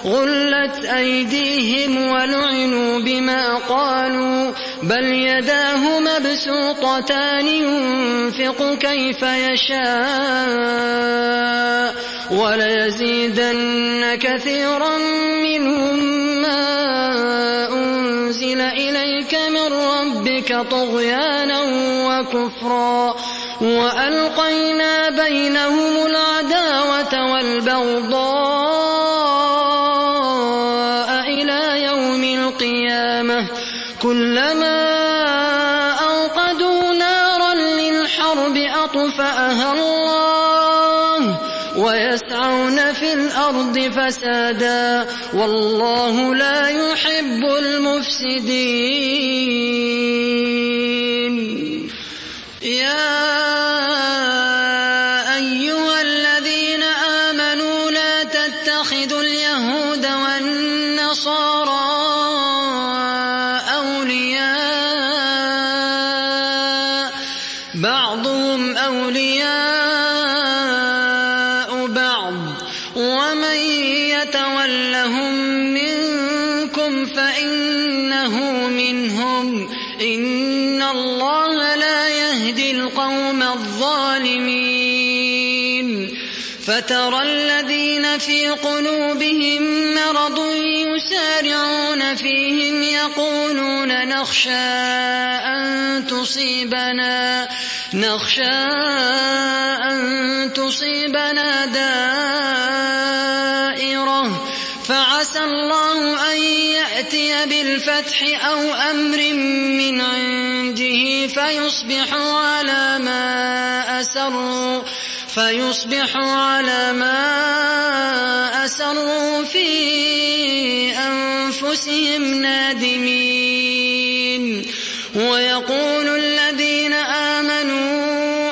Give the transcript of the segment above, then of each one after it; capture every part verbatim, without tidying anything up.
غلت أيديهم ولعنوا بما قالوا بل يداه مبسوطتان ينفق كيف يشاء وليزيدن كثيرا منهم ما أنزل إليك من ربك طغيانا وكفرا وألقينا بينهم العداوة والبغضاء إلى يوم القيامة كلما أوقدوا نارا للحرب أطفأها الله ويسعون في الأرض فسادا والله لا يحب المفسدين. يا أيها الذين آمنوا لا تتخذوا اليهود والنصارى أولياء بعضهم أولياء بعض ومن يتولهم منكم فإنه منهم إن الله لا يهدي القوم الظالمين. فترى الذين في قلوبهم مرض يسارعون فيهم يقولون نخشى أن تصيبنا نخشى أن تصيبنا دائرة فعسى الله أن يأتي بالفتح أو أمر من عنده فيصبحوا على ما أسروا فيصبحوا على ما أسروا في أنفسهم نادمين. ويقول الذين آمنوا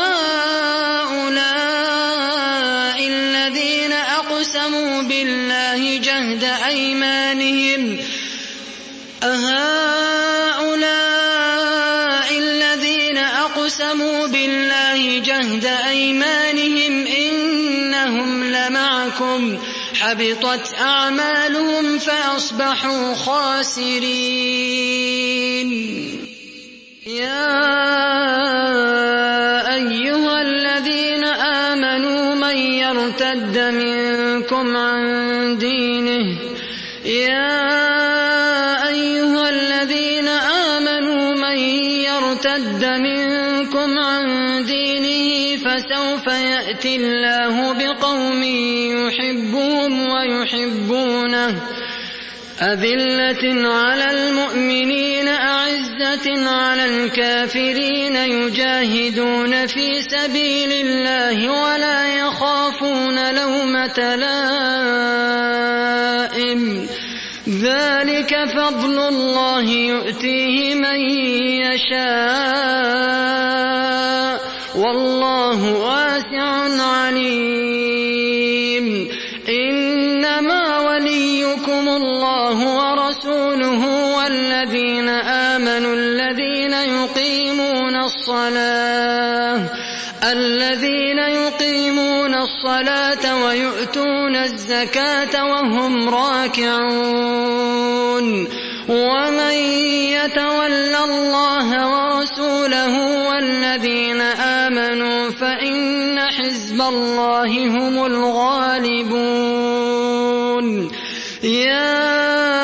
أهؤلاء الذين أقسموا بالله جهد أيمانهم أهؤلاء الذين أقسموا بالله جهد أيمانهم إنهم لمعكم حبطت أعمالهم فأصبحوا خاسرين. يا أيها الذين آمنوا من يرتد منكم عن دينه يا أيها الذين آمنوا من يرتد منكم عن دينه فسوف يأتي الله بقوم يحبهم ويحبونه أذلة على المؤمنين أعزة على الكافرين يجاهدون في سبيل الله ولا يخافون لومة لائم ذلك فضل الله يؤتيه من يشاء والله واسع عليم. إنما وليكم الله ورسوله والذين آمنوا الذين يقيمون الصلاة الذين يقيمون الصلاة ويؤتون الزكاة وهم راكعون. ومن يتول الله ورسوله والذين آمنوا فإن حزب الله هم الغالبون. يا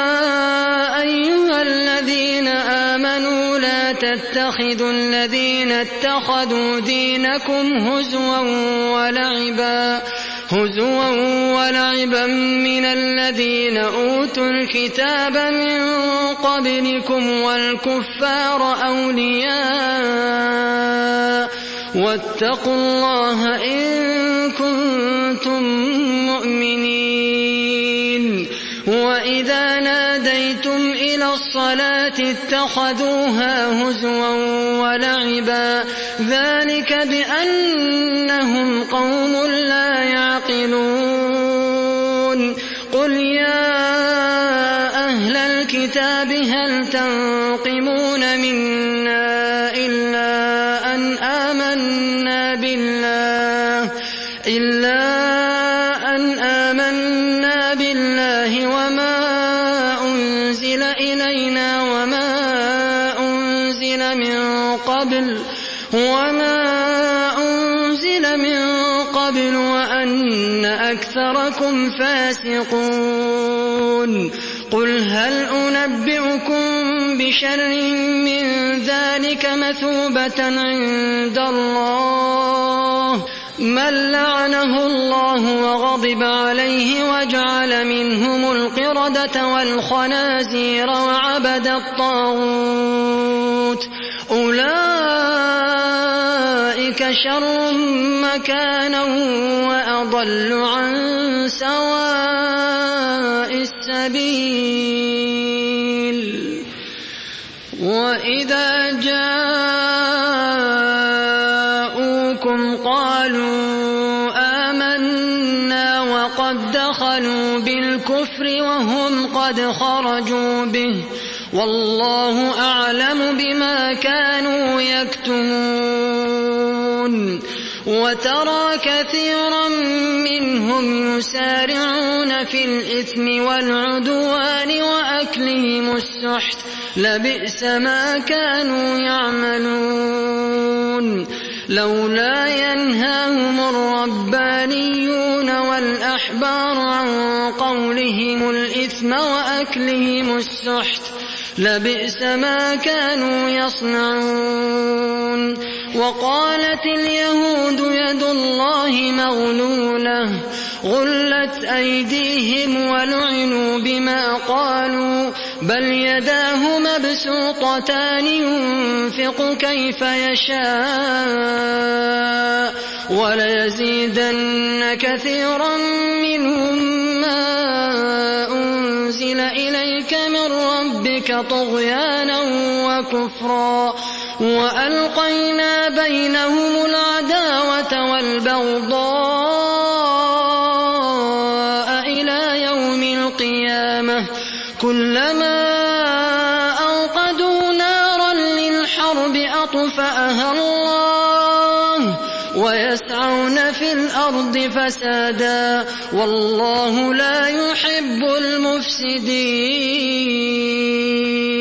أيها الذين آمنوا لا تتخذوا الذين اتخذوا دينكم هزوا ولعبا هزوا ولعبا من الذين أوتوا الكتاب من قبلكم والكفار أولياء واتقوا الله إن كنتم مؤمنين. وإذا ناديتم إلى الصلاة اتخذوها هزوا ولعبا ذلك بأنهم قوم لا يعقلون. قل يا أهل الكتاب هل تنقمون منا إلا أن آمنا بالله إلا أن آمنا بالله قبل وأن أكثركم فاسقون قل هل أنبئكم بشر من ذلك مثوبة عند الله من لعنه الله وغضب عليه وجعل منهم القردة والخنازير وعبد الطاغوت أولئك شر مكانا وأضل عن سواء السبيل وإذا جاءوكم قالوا آمنا وقد دخلوا بالكفر وهم قد خرجوا به والله أعلم بما كانوا يكتمون وترى كثيرا منهم يسارعون في الإثم والعدوان وأكلهم السحت لبئس ما كانوا يعملون لولا ينهاهم الربانيون والأحبار عن قولهم الإثم وأكلهم السحت لبئس ما كانوا يصنعون وقالت اليهود يد الله مغلولة غلت أيديهم ولعنوا بما قالوا بل يداه مبسوطتان ينفق كيف يشاء وليزيدن كثيرا منهم ما أنزل إليك من ربك طغيانا وكفرا وألقينا بينهم العداوة والبغضاء إلى يوم القيامة كلما أوقدوا نارا للحرب أطفأها الله ويسعون في الأرض فسادا والله لا يحب المفسدين